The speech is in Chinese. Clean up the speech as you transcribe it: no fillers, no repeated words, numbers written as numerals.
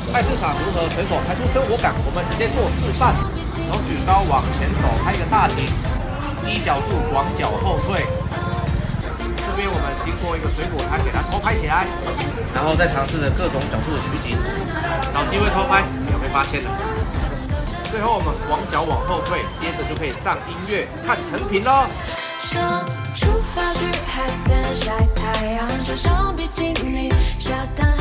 菜市场如何随手拍出生活感，我们直接做示范。从举高往前走，拍一个大景，低角度广角后退。这边我们经过一个水果摊，给它偷拍起来，然后再尝试着各种角度的取景，找机会偷拍，有被发现的。最后我们广角往后退，接着就可以上音乐，看成品咯。 想出发去海边晒太阳，穿上比基尼，下蛋。